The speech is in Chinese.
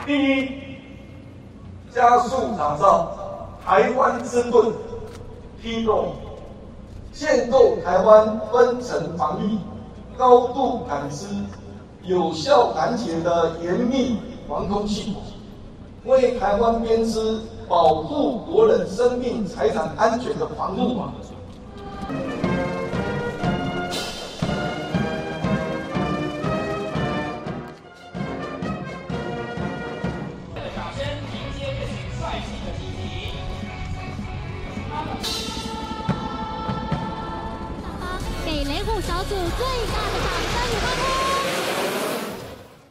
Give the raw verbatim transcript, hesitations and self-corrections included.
第一，加速打造台湾之盾 T 六，建构台湾分层防御、高度感知、有效拦截的严密防空系统，为台湾编织保护国人生命财产安全的防护网。 给雷虎小组最大的掌声与欢呼！